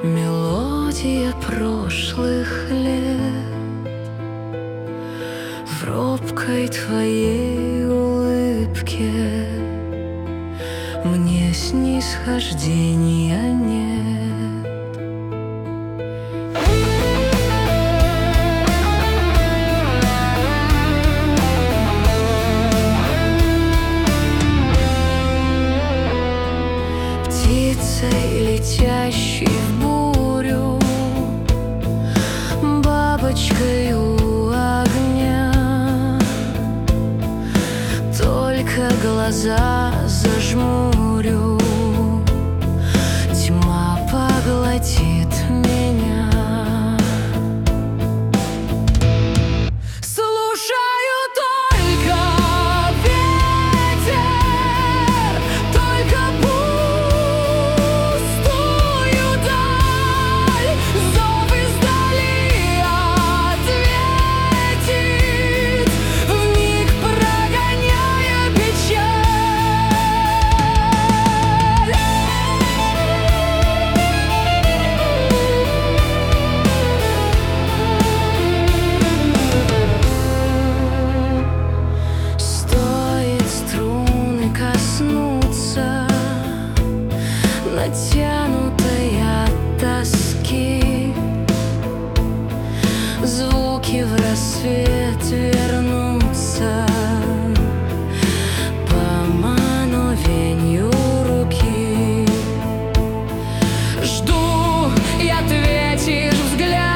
Мелодия прошлых лет в робкой твоей улыбке. Мне снисхождения нет. Птицей, летящей в бурю, бабочкой у огня. Только глаза зажмурю, тьма поглотит меня. Слушаю только ветер, только пустую даль. Зов издали ответить, вмиг прогоняя печаль. Стоит струны коснуться, натянутой от тоски, звуки в рассвет вернутся по мановению руки. Жду, и ответишь взгляд.